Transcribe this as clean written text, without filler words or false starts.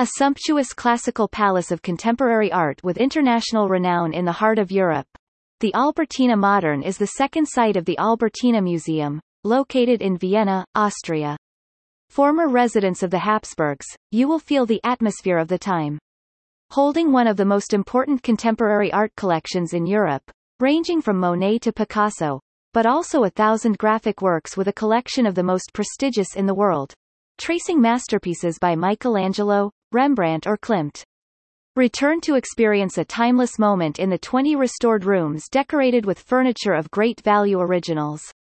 A sumptuous classical palace of contemporary art with international renown in the heart of Europe. The Albertina Modern is the second site of the Albertina Museum, located in Vienna, Austria. Former residents of the Habsburgs, you will feel the atmosphere of the time. Holding one of the most important contemporary art collections in Europe, ranging from Monet to Picasso, but also 1,000 graphic works with a collection of the most prestigious in the world, tracing masterpieces by Michelangelo, Rembrandt or Klimt. Return to experience a timeless moment in the 20 restored rooms decorated with furniture of great value originals.